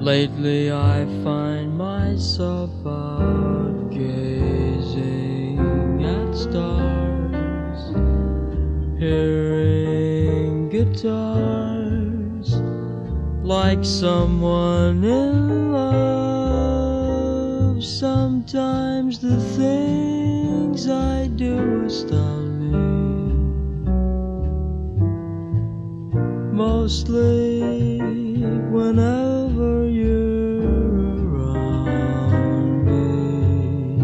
Lately I find myself out gazing at stars, hearing guitars, like someone in love. Sometimes the things I do astound me, mostly whenever you're around me.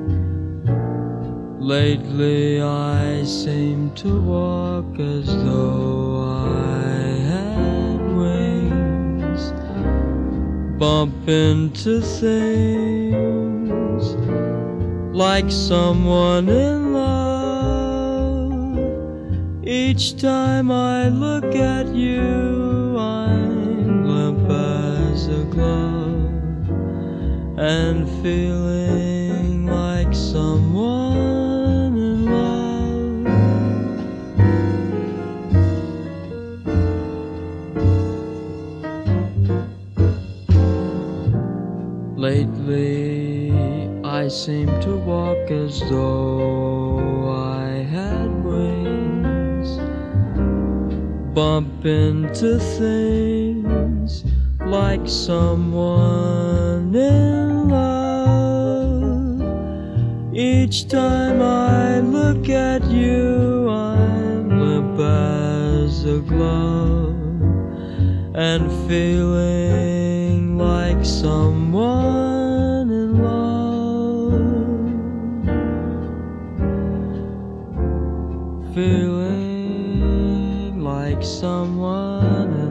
Lately I seem to walk as though I had wings, bump into things like someone in love. Each time I look at you, I'm limp as a glove and feeling like someone in love. Lately I seem to walk as though I had wings, bump into things like someone in love. Each time I look at you, I'm limp as a glove and feeling like someone in love. Feeling like someone